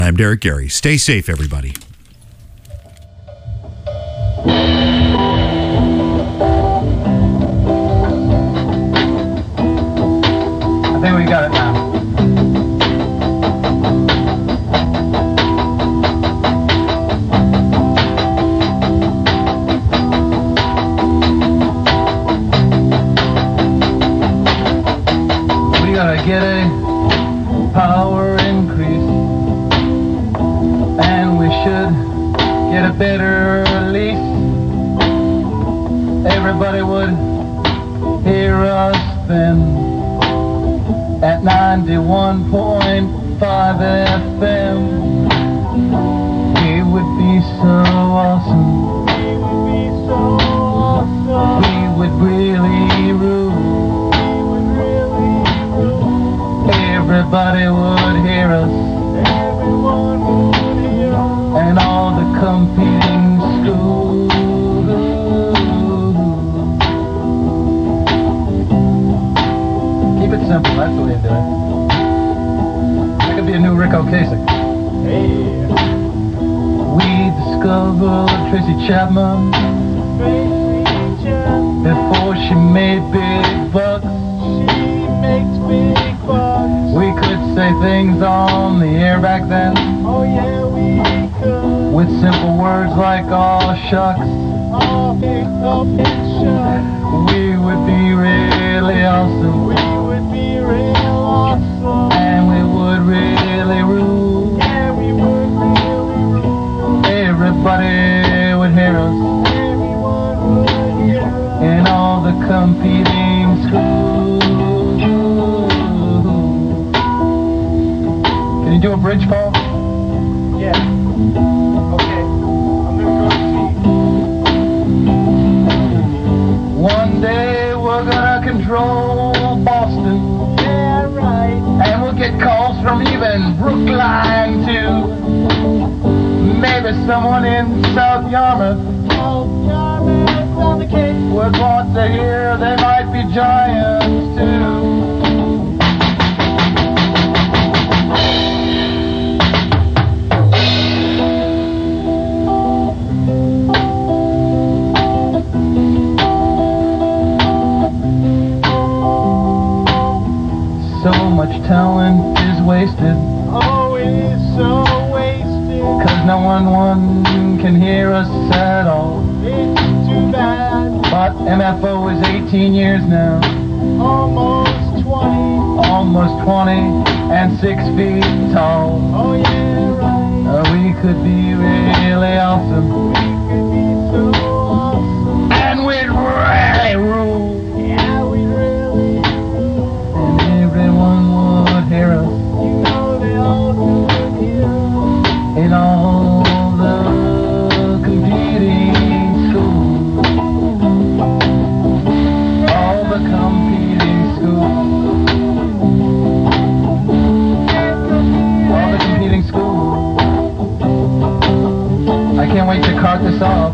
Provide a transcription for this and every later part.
I'm Derek Gary. Stay safe, everybody. I think we got it now. We gotta get a power increase, and we should get a better lease. Everybody would hear us then at 91.5 FM. It would be so awesome. We would really rule. Everybody would hear us. And all the competing schools. Keep it simple, that's the way to do it. That could be a new Rick Ocasek. Hey. We discovered Tracy Chapman before she made big bucks. She makes big bucks. We could say things on the air back then. Oh yeah, we could. With simple words like "aw shucks." Oh, shucks. We would be really awesome. We would be real awesome. And we would really rule. Yeah, we would really rule. Everybody would hear us. Everyone would hear us. In all the competing schools. Can you do a bridge, Paul? Yeah. Okay. I'm gonna go see. One day we're gonna control Boston. Yeah, right. And we'll get calls from even Brookline too. Maybe someone in South Yarmouth. South Yarmouth on the Cape would want to hear they might be giants too. So much talent is wasted. Oh, it is so wasted. Cause no one can hear us at all. It's too bad. But MFO is 18 years now. Almost 20. Almost 20 and 6 feet tall. Oh yeah, right. We could be really awesome. We could be so awesome. And we'd really rule. Yeah, we'd really rule. And everyone would hear us. You know they all would hear us. In all the competing schools. All the competing schools. All the competing schools. I can't wait to cart this off.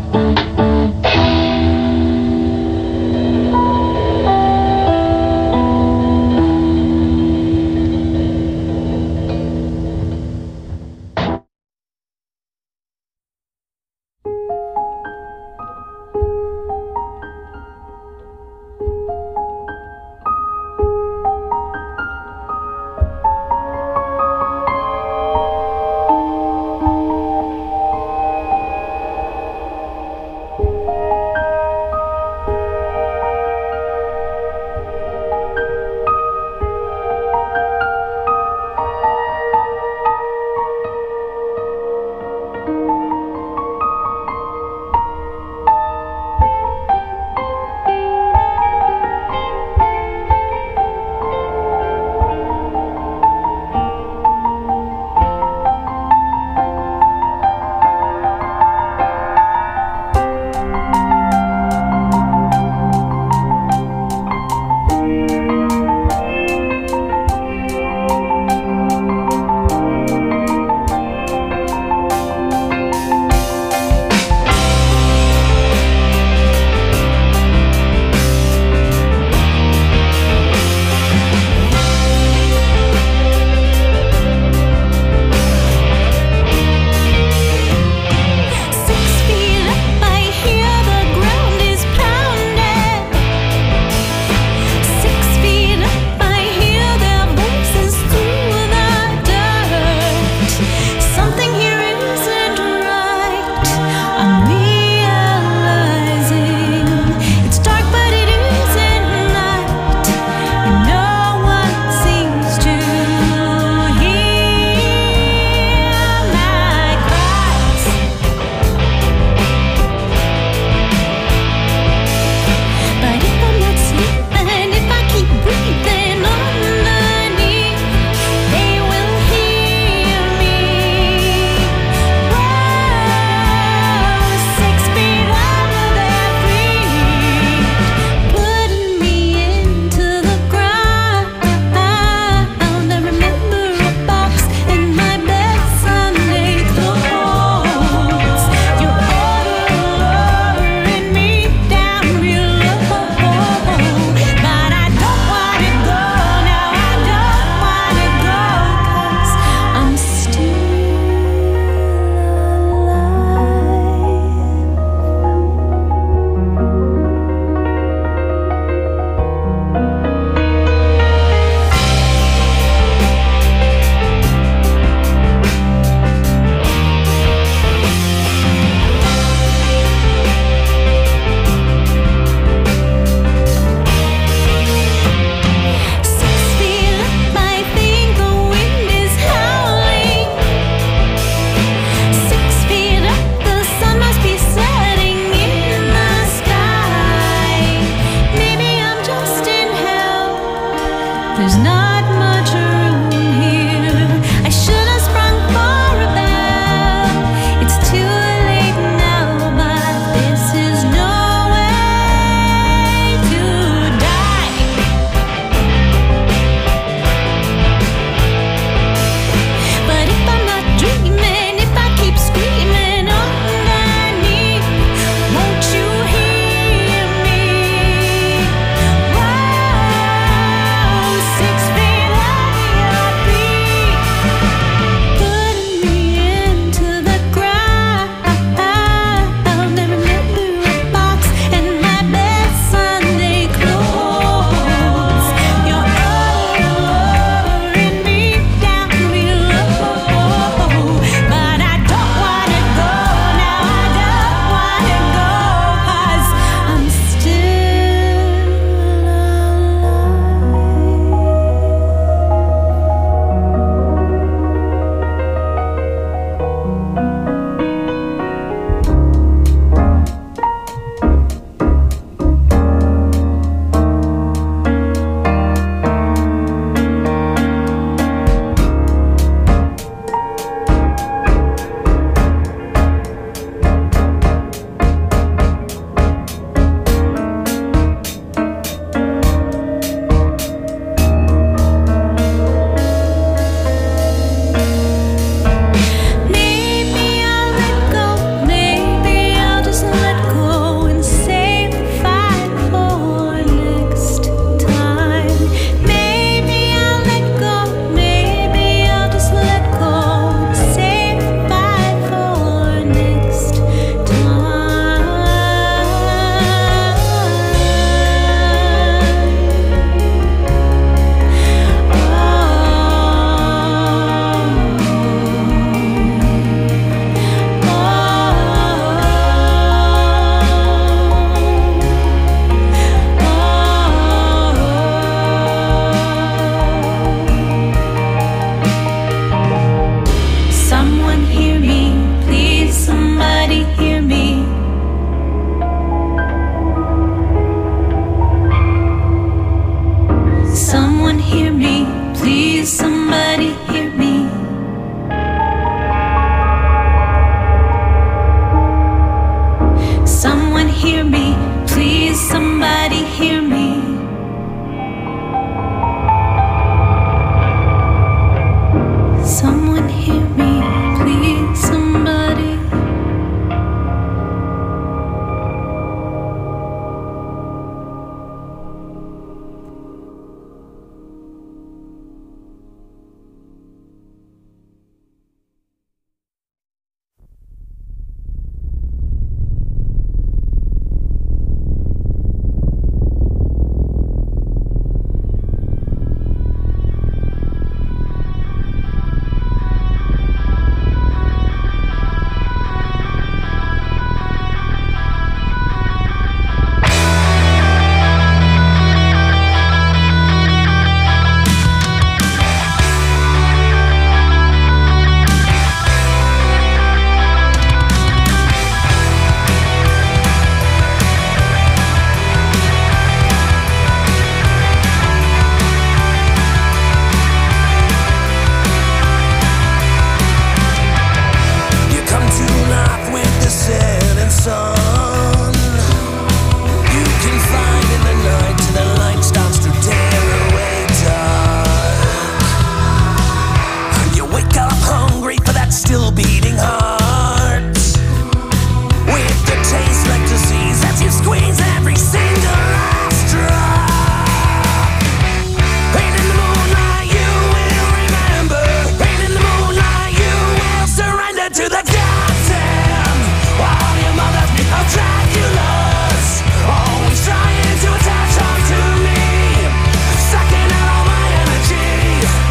beating hearts with the taste like disease as you squeeze every single last drop. Pain in the moonlight, you will remember. Pain in the moonlight, you will surrender to the goddamn. While your mother's of Dracula's, always trying to attach onto me, sucking out all my energy.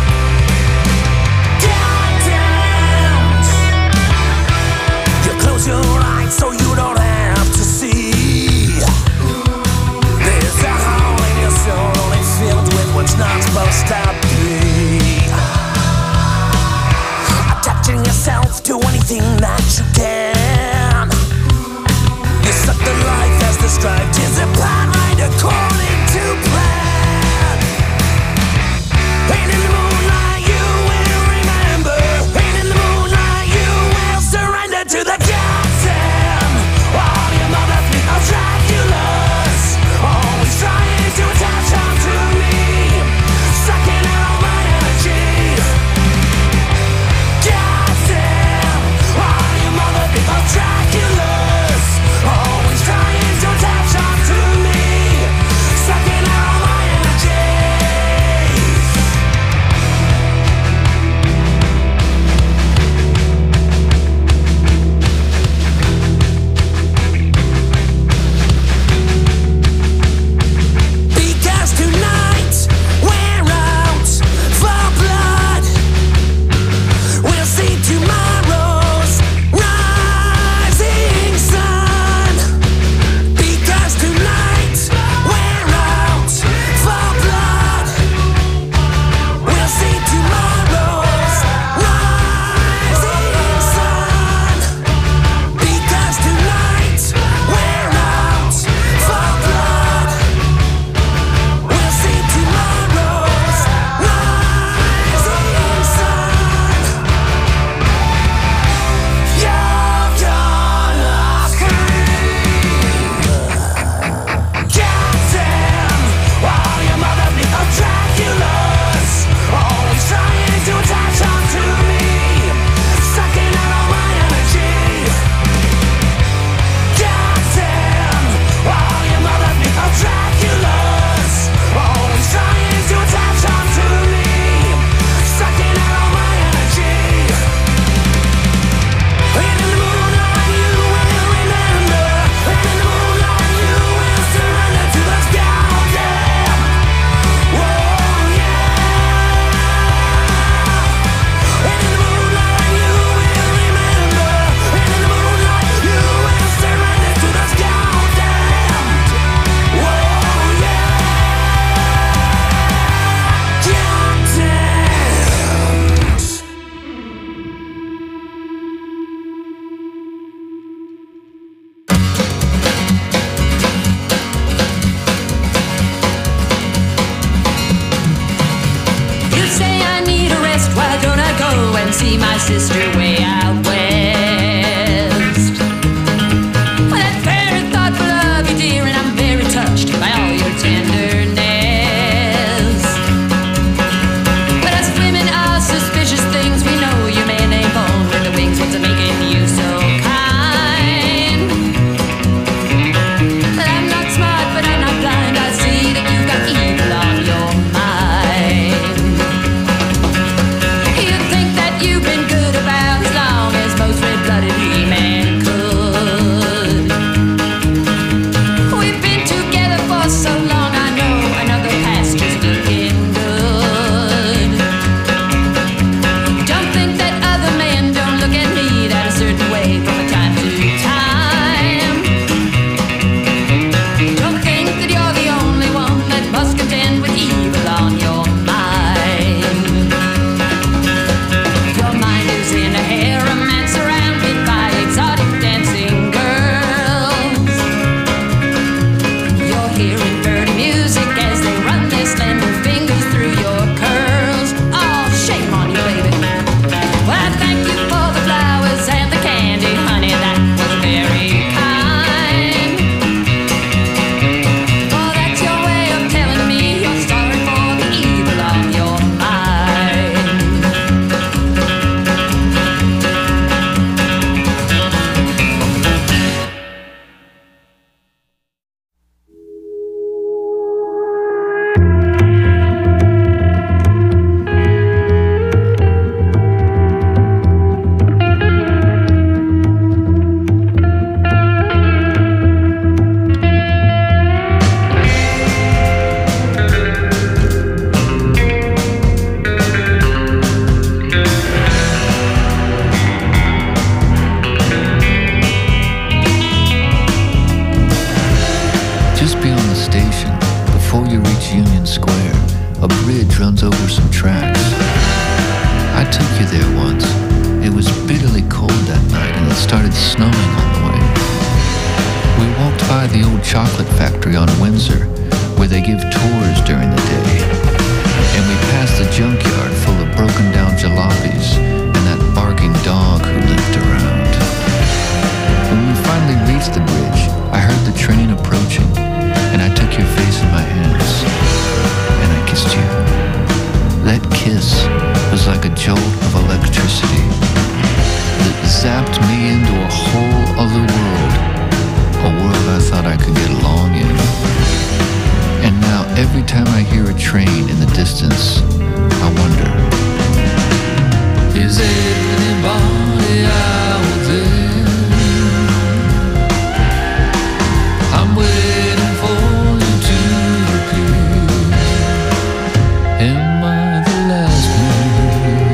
Goddamn. You close your eyes so you don't have to see. There's a hole in your soul only filled with what's not supposed to be. Attaching yourself to anything that you can. You suck the life as described is a plan right according to plan. Pain in the moonlight, you will remember. Pain in the moonlight, you will surrender to the goddamn. While your mother of Dracula's, always trying to attach onto me, sucking out all my energy. Goddamn. While your mother of Dracula's, always trying to attach onto me, sucking out all my energy. Because tonight we're out for blood. We'll see tomorrow's rising sun. Because tonight we're out for blood. We'll see tomorrow's rising sun. Because tonight we're out for blood. We'll see tomorrow's rising sun. You're gonna scream. Goddamn. While your mother of Dracula's, always trying to attach onto me, sucking out all my energy. Goddamn. While your mother of Dracula's, always trying to attach onto me, sucking out all my energy. Pain in the moonlight, you will remember. Pain in the moonlight, you will surrender to the goddamn. Whoa, yeah. Pain in the moonlight, you will remember. Pain in the moonlight, you will surrender to the goddamn. Whoa, yeah. Goddamn. You say I need a rest, why don't I go and see my sister way out west? Well, that's very thoughtful of you, dear, and I'm very touched by all your tenderness. But us women are suspicious things, we know you man ain't born with the wings, what's making you so kind? But I'm not smart, but I'm not blind, I see that you've got evil on your mind. You think that you've been good or bad, chocolate factory on Windsor, where they give tours during the day. And we passed the junkyard full of broken down jalopies and that barking dog who limped around. When we finally reached the bridge, I heard the train approaching, and I took your face in my hands, and I kissed you. That kiss was like a jolt of electricity that zapped me into a whole other world, a world I thought I could get along in. And now every time I hear a train in the distance, I wonder, is anybody out there? I'm waiting for you to appear. Am I the last man?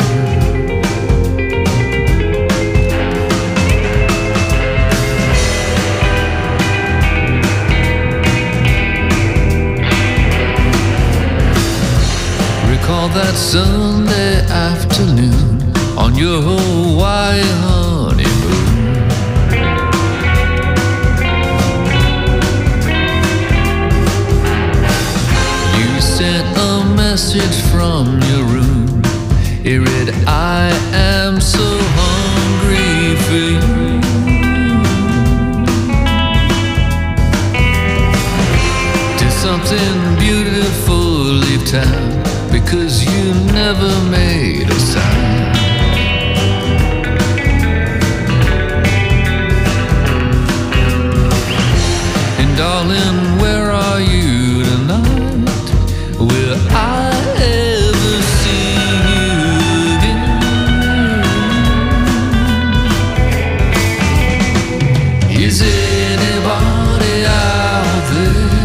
Recall that Sunday afternoon on your Hawaii honeymoon. You sent a message from your room. It read, I am so hungry for you. Did something beautiful leave town? Because you never made a sound. And darling, where are you tonight? Will I ever see you again? Is anybody out there?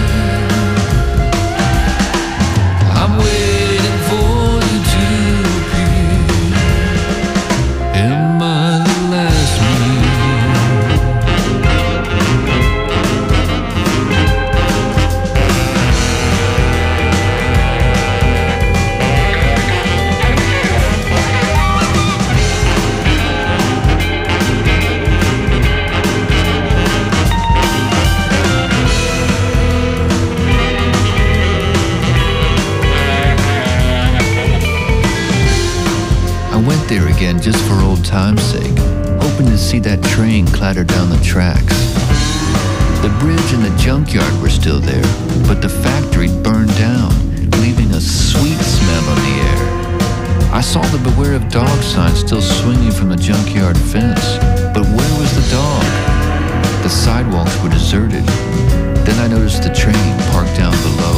I'm waiting for you to appear. Am I the last man? There again just for old time's sake, hoping to see that train clatter down the tracks. The bridge and the junkyard were still there, but the factory burned down, leaving a sweet smell in the air. I saw the beware of dog sign still swinging from the junkyard fence, but where was the dog? The sidewalks were deserted. Then I noticed the train parked down below.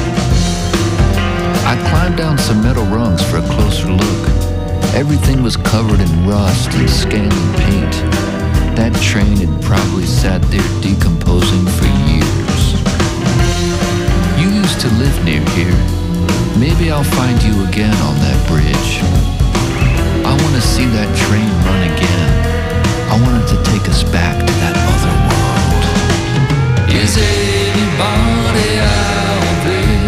I climbed down some metal rungs for a closer look. Everything was covered in rust and scaling paint. That train had probably sat there decomposing for years. You used to live near here. Maybe I'll find you again on that bridge. I want to see that train run again. I want it to take us back to that other world. Is anybody out there?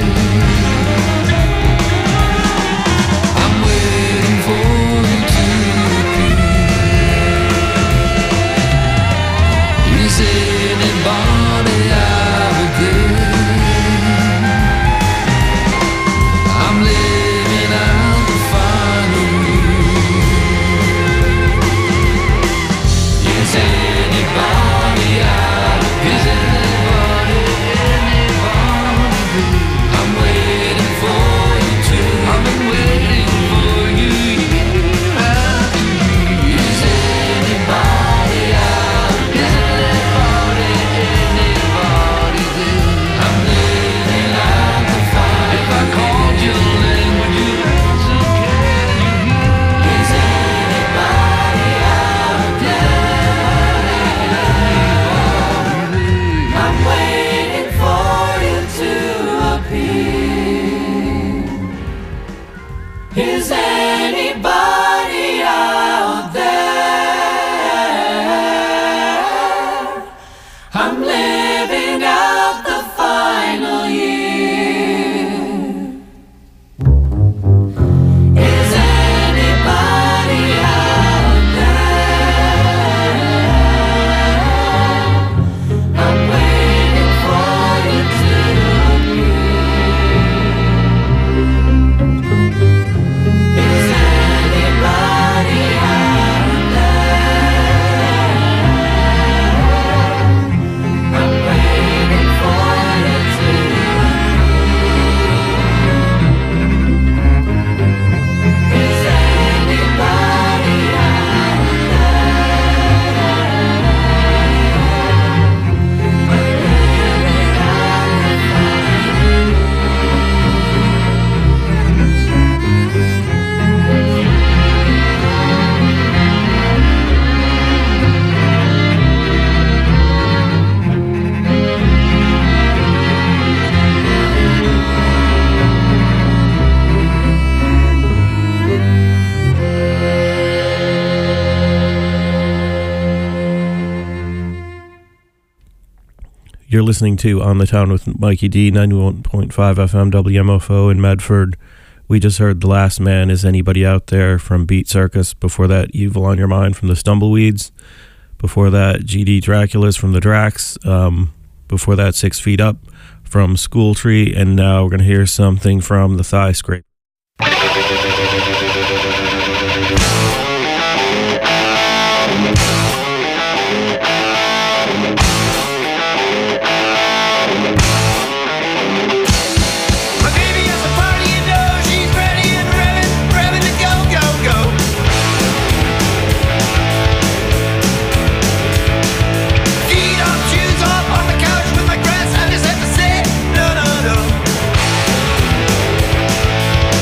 Is anybody out there? I'm living out the final year. You're listening to On the Town with Mikey D, 91.5 FM WMFO in Medford. We just heard The Last Man Is Anybody Out There from Beat Circus. Before that, Evil on Your Mind from the Stumbleweeds. Before that, GD Draculas from the Drax. Before that, 6 Feet Up from School Tree. And now we're going to hear something from the Thigh Scrape. No, no, no.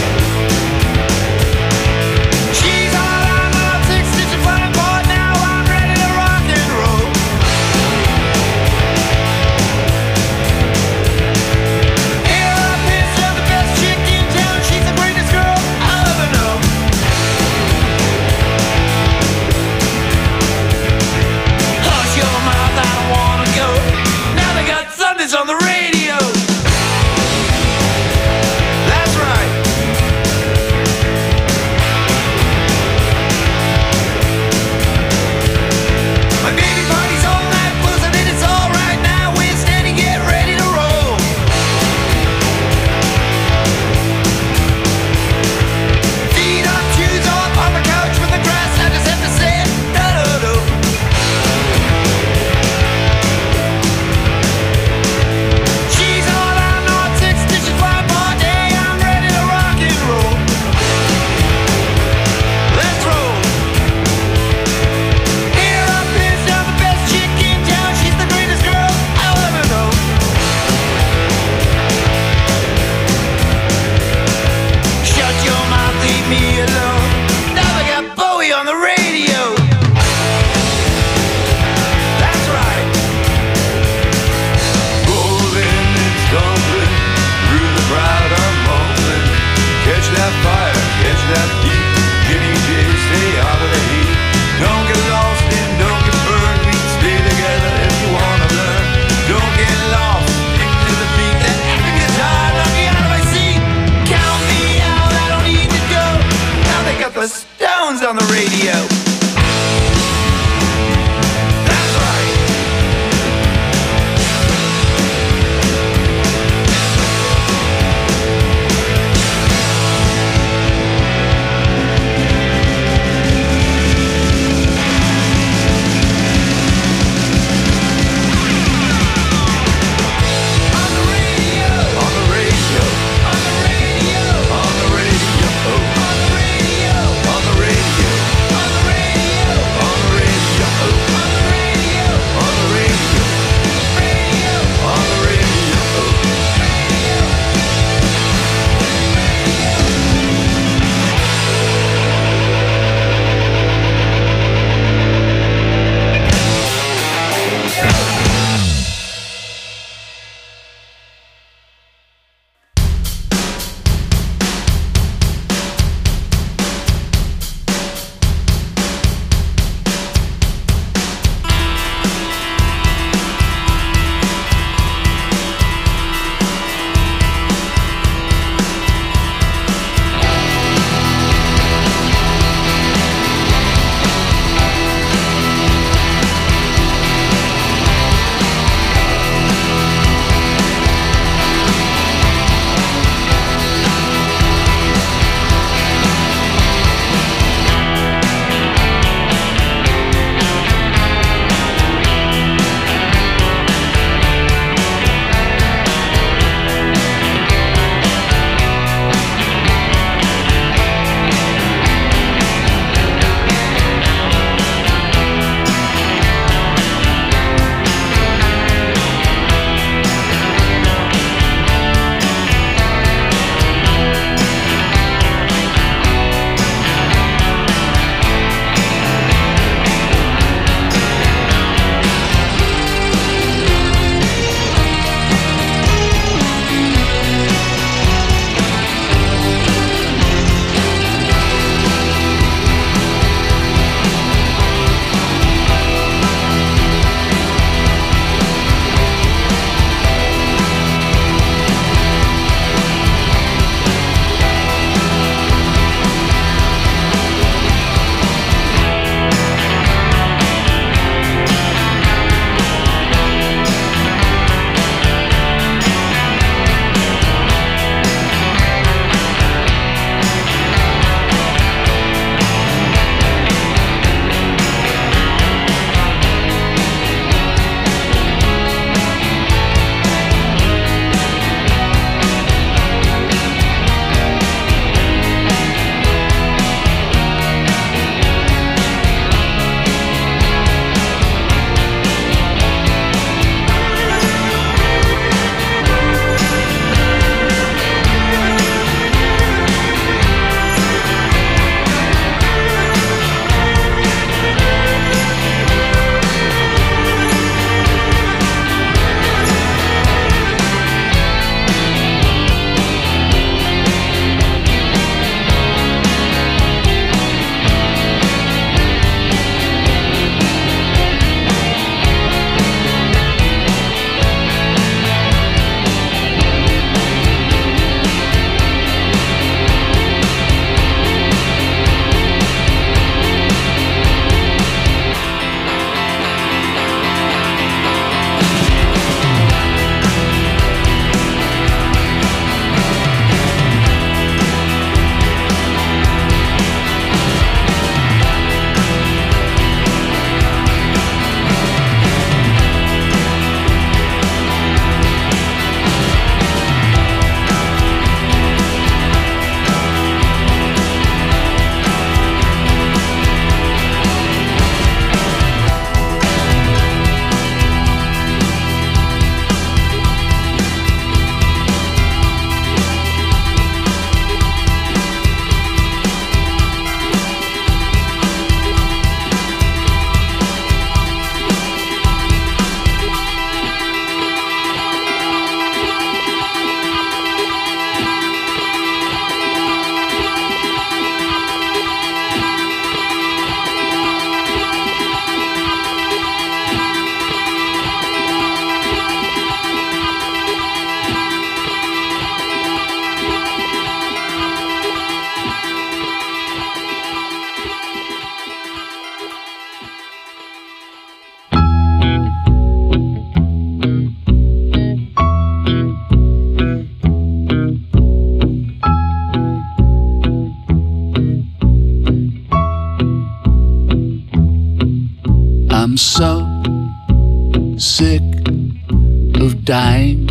I'm so sick of dying.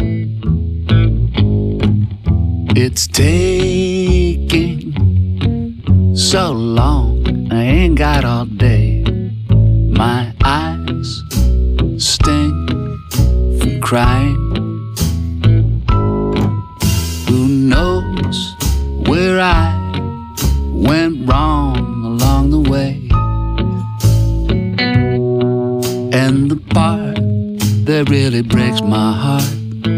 It's taking so long, I ain't got all day. My eyes sting from crying. Who knows where I went wrong along the way? And the part that really breaks my heart,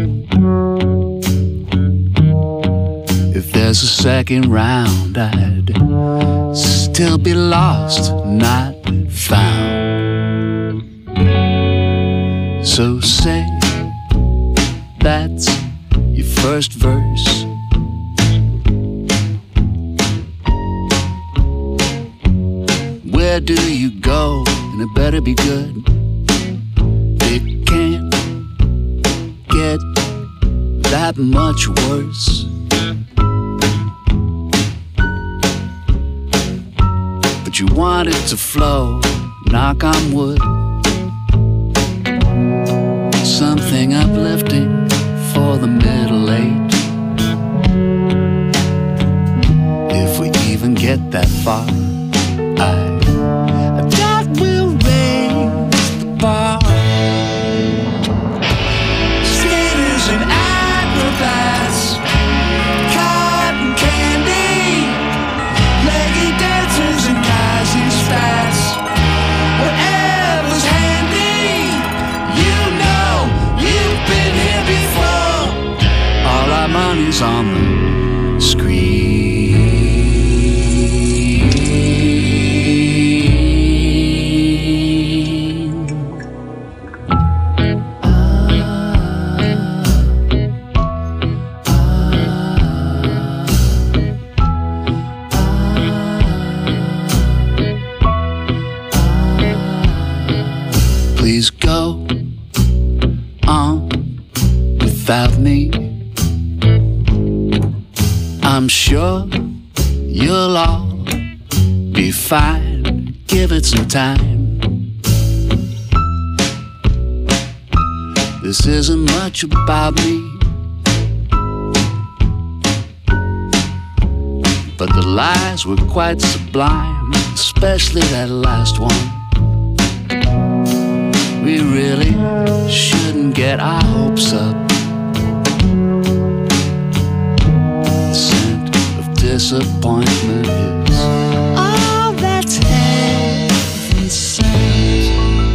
if there's a second round, I'd still be lost, not found. So say that's your first verse. Where do you go? And it better be good. It can't get that much worse. But you want it to flow, knock on wood. Something uplifting for the middle eight. If we even get that far, I thought we'll raise the bar. Skaters and acrobats, cotton candy, leggy dancers and guys in spats. Whatever's handy, you know you've been here before. All our money's on the screen. Please go on without me. I'm sure you'll all be fine. Give it some time. This isn't much about me, but the lies were quite sublime, especially that last one. We really shouldn't get our hopes up. The scent of disappointment is all that's heaven sent.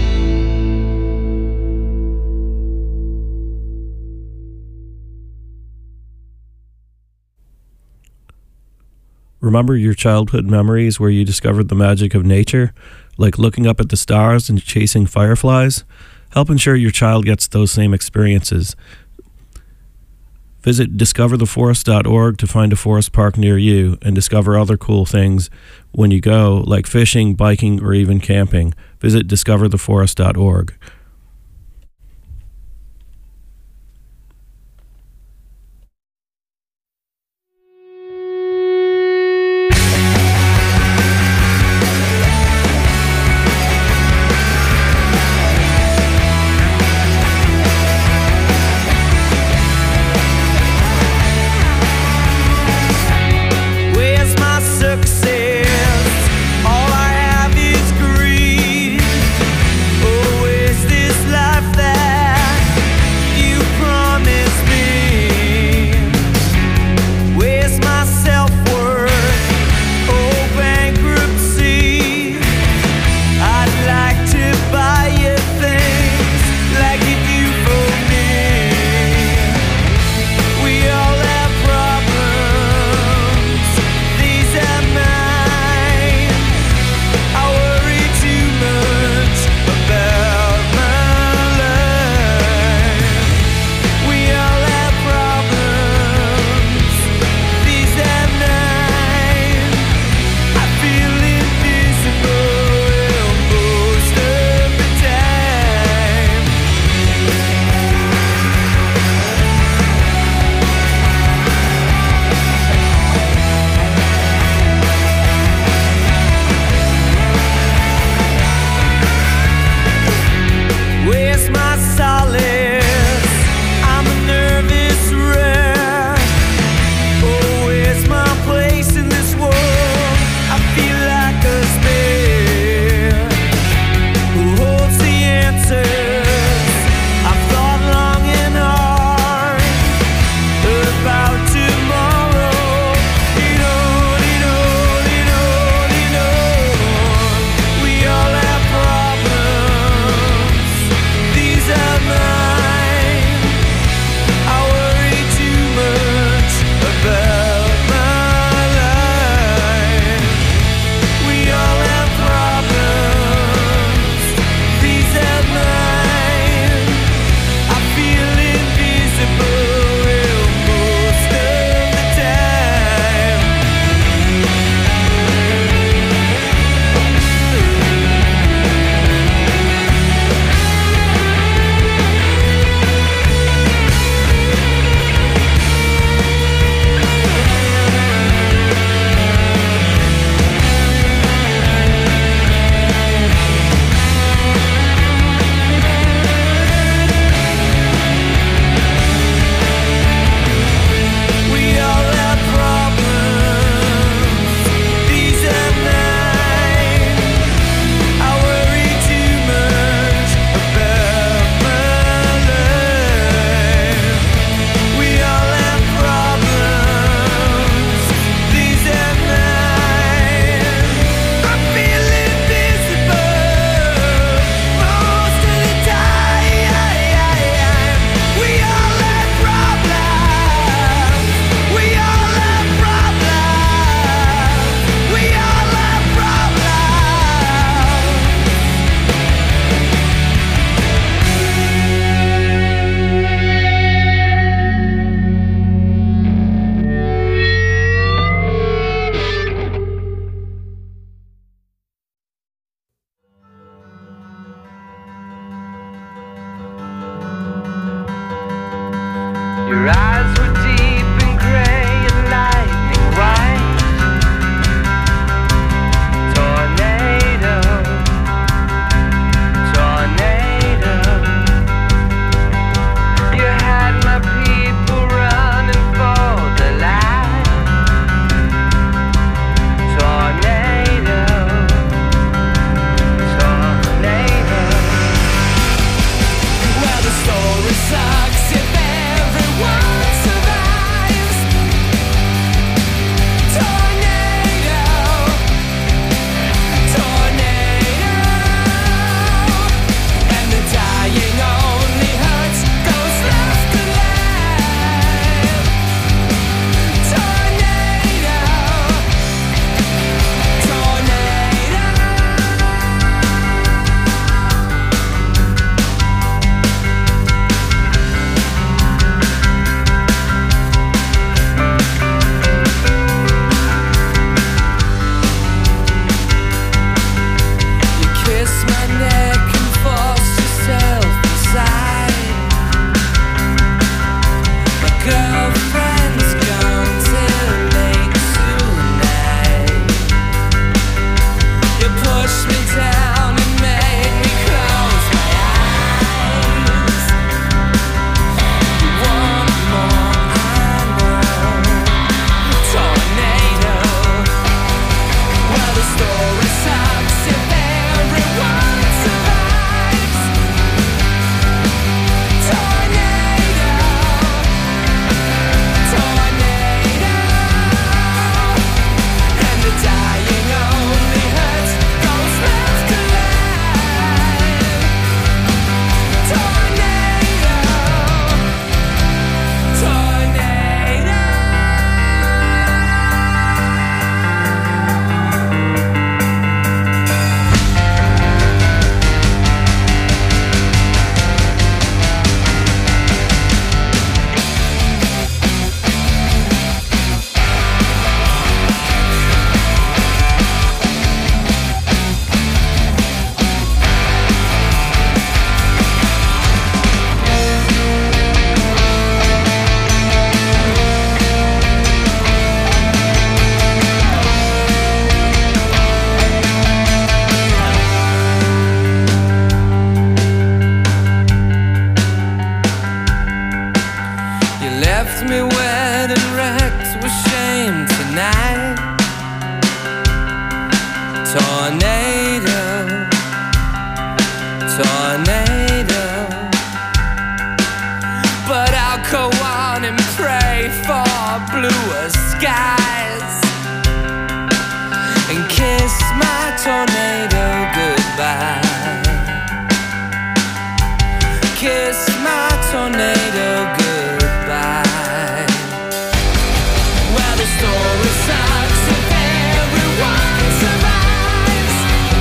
Remember your childhood memories where you discovered the magic of nature, like looking up at the stars and chasing fireflies? Help ensure your child gets those same experiences. Visit discovertheforest.org to find a forest park near you and discover other cool things when you go, like fishing, biking, or even camping. Visit discovertheforest.org. Where's my success? All I have is greed. Oh, is this tornado. But I'll go on and pray for bluer skies and kiss my tornado goodbye. Kiss my tornado goodbye. Well, the story sucks if everyone survives.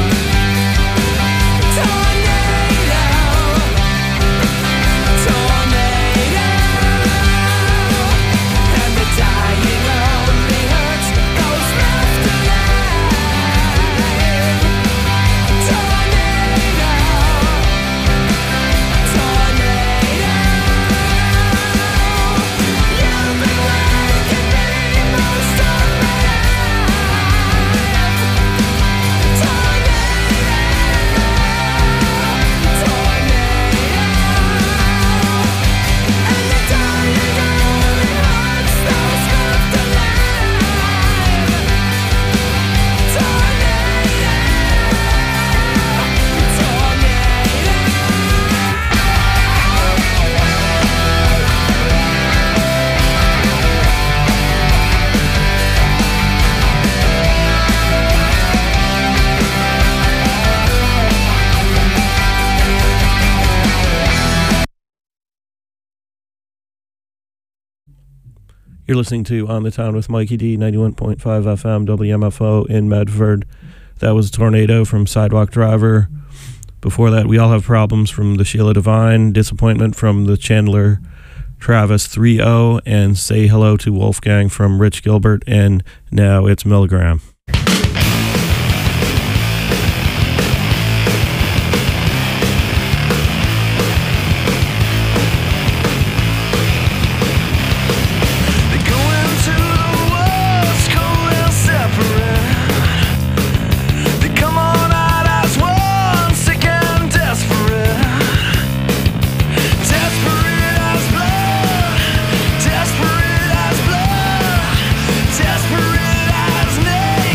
Tornado, tornado, and the dying only hurts those left alive. Tornado, tornado, you've been making me most of my life. Tornado, tornado, and the dying only hurts those left alive. Tornado, You're listening to On the Town with Mikey D, 91.5 FM, WMFO in Medford. That was Tornado from Sidewalk Driver. Before that, We All Have Problems from the Sheila Divine, Disappointment from the Chandler Travis 3-0, and Say Hello to Wolfgang from Rich Gilbert, and now it's Milligram. they go into the woods, cold and separate. They come on out as one, sick and desperate. Desperate as blood, desperate as blood, desperate as nature.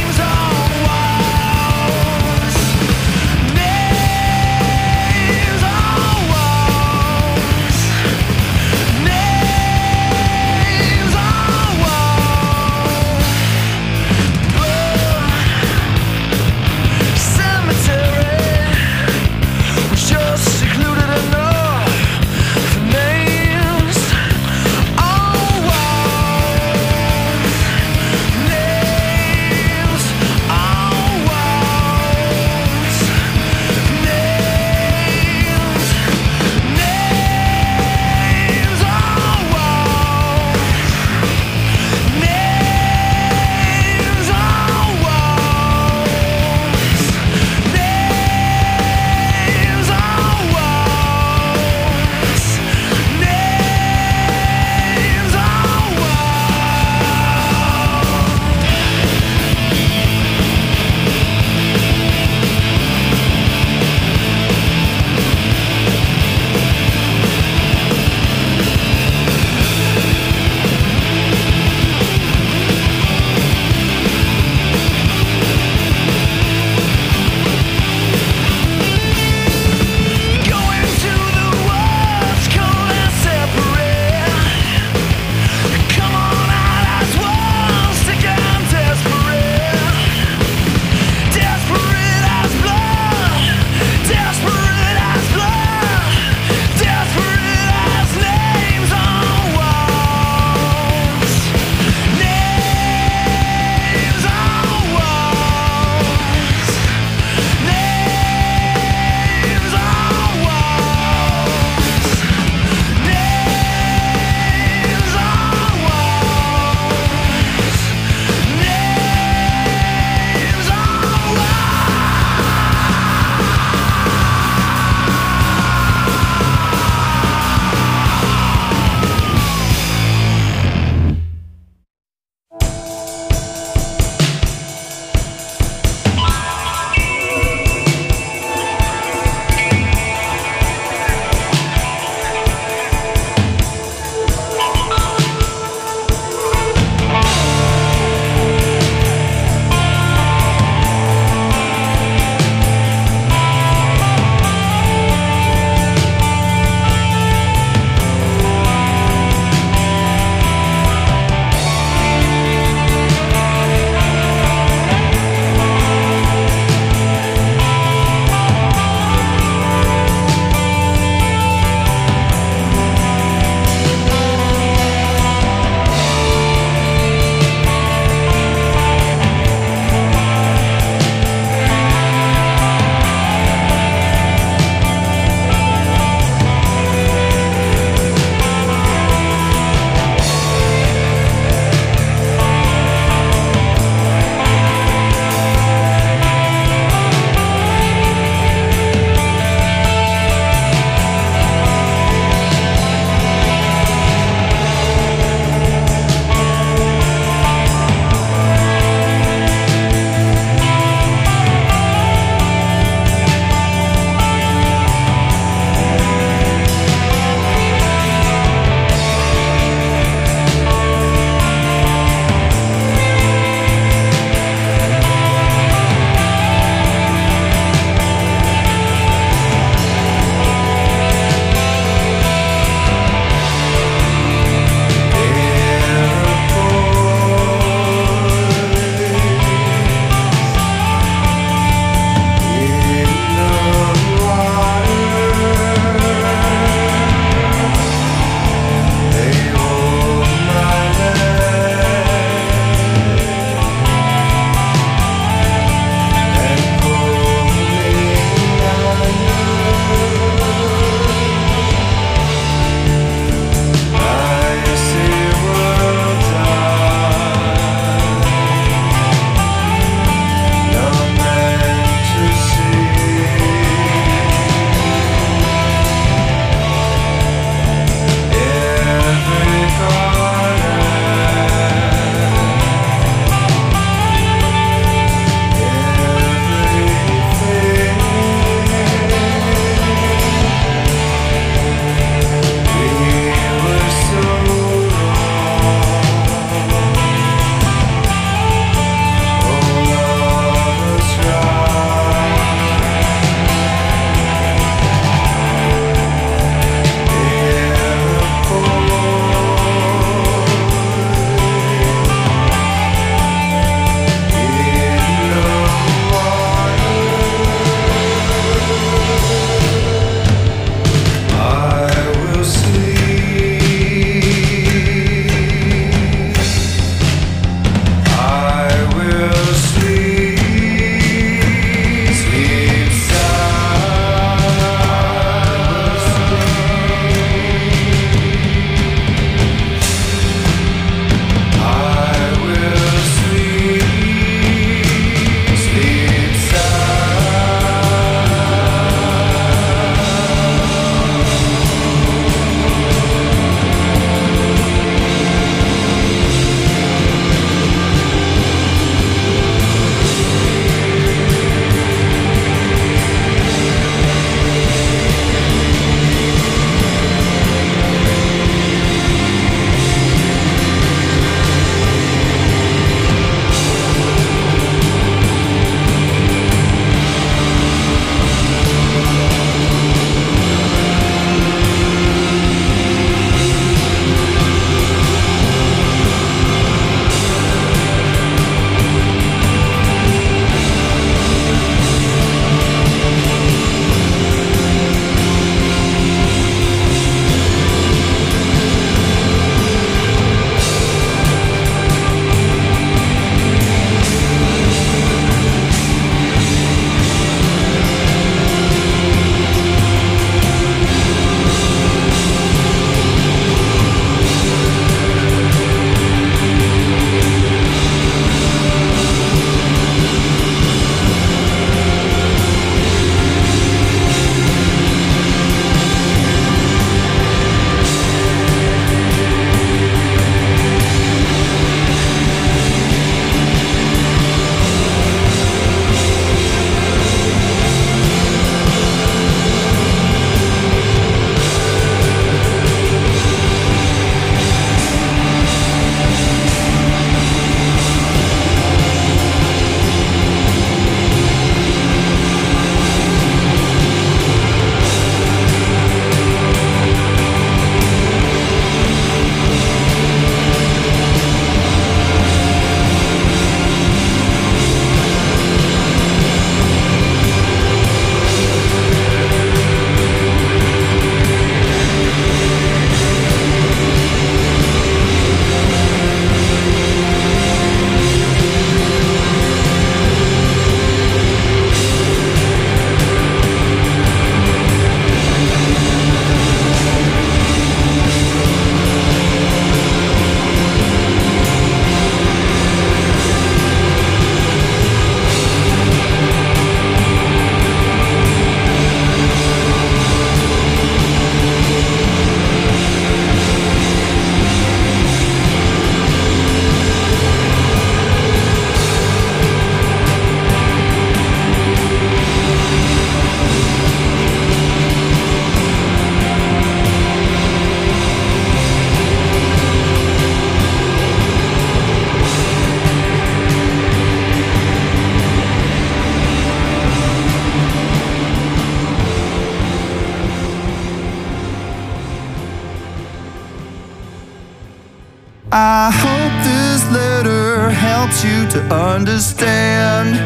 I hope this letter helps you to understand.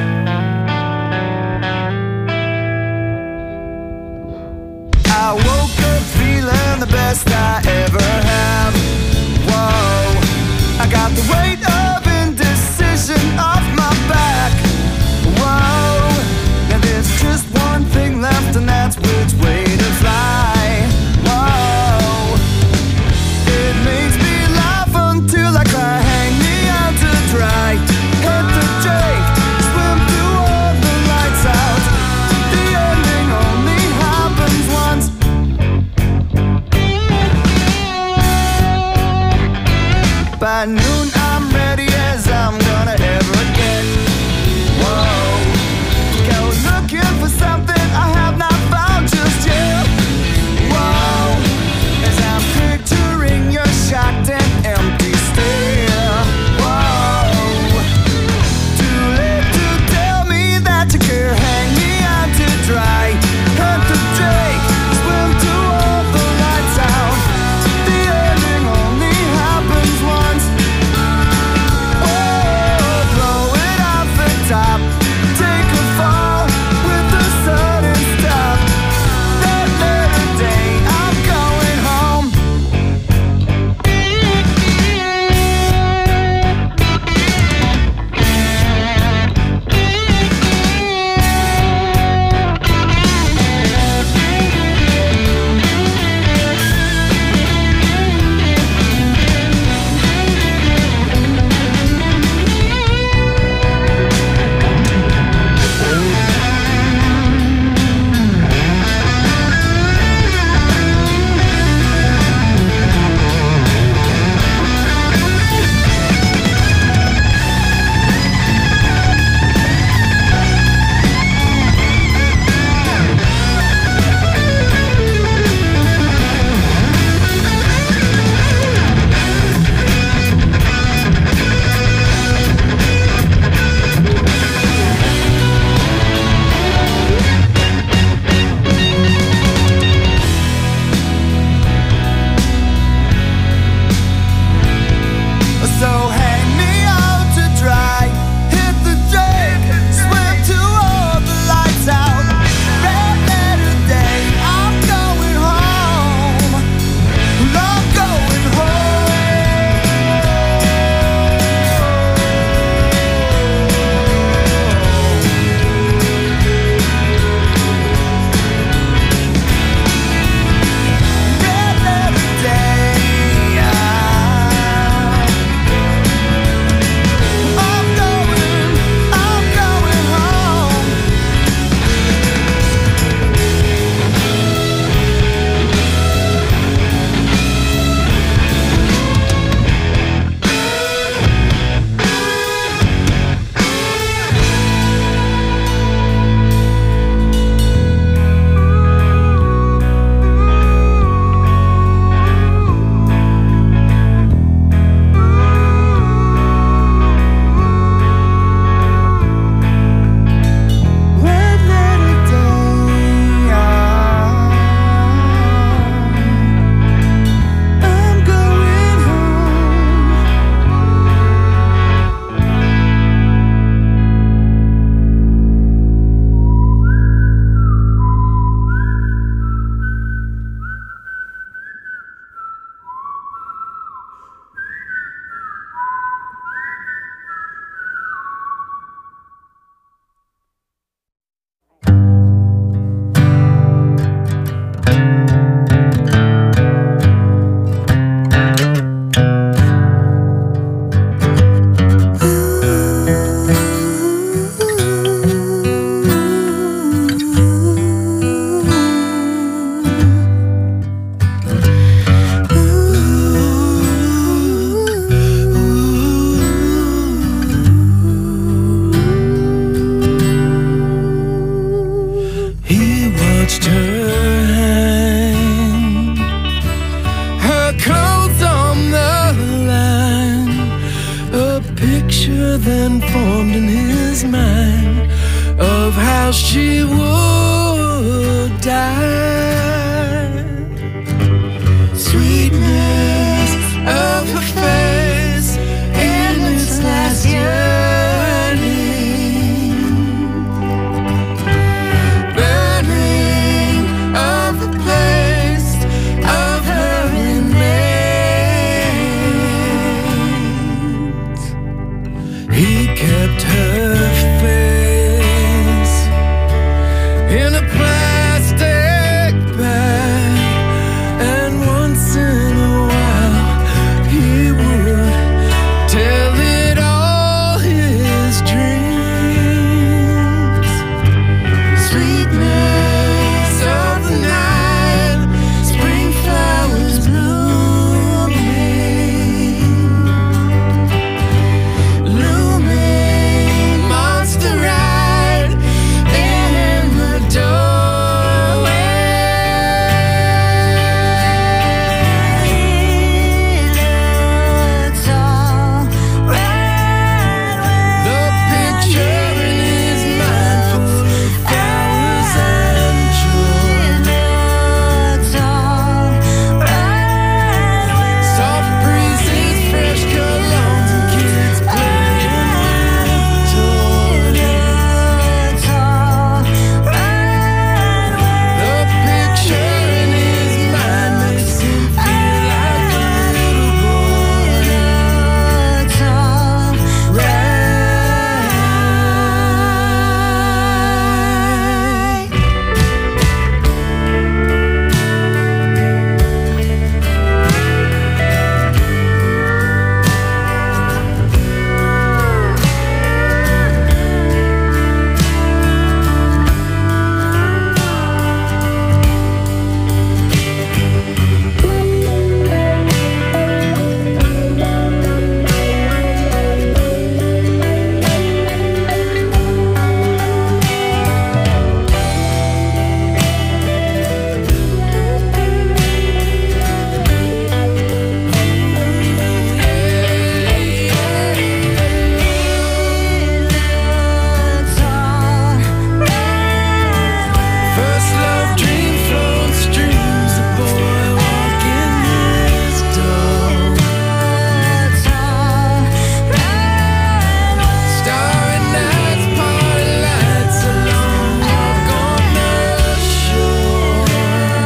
I woke up feeling the best I ever have. Whoa, I got the weight of indecision off my back. Whoa, now there's just one thing left, and that's which way to fly. Whoa, it makes me laugh until I cry. Hang me out to dry. Hit the Jake, swim through all the lights out. The ending only happens once. By noon I'm ready as I'm gonna ever get. Whoa, go looking for something I have not found just yet. Whoa, as I'm picturing your shocked and empty stare. Whoa, too late to tell me that you care. Hang me out to dry. Hunt the Drake, swim to all the lights out. The ending only happens once. Whoa, blow it off the top. Take a fall with the sudden stop. That later day, I'm going home. So hang me out to dry. Hit the Drake, swim to all the lights out. Red letter day, I'm going home. I'm going home. Red letter day, I'm going home. Red letter day, I'm going He watched her hang, her clothes on the line. A picture then formed in his mind of how she would die.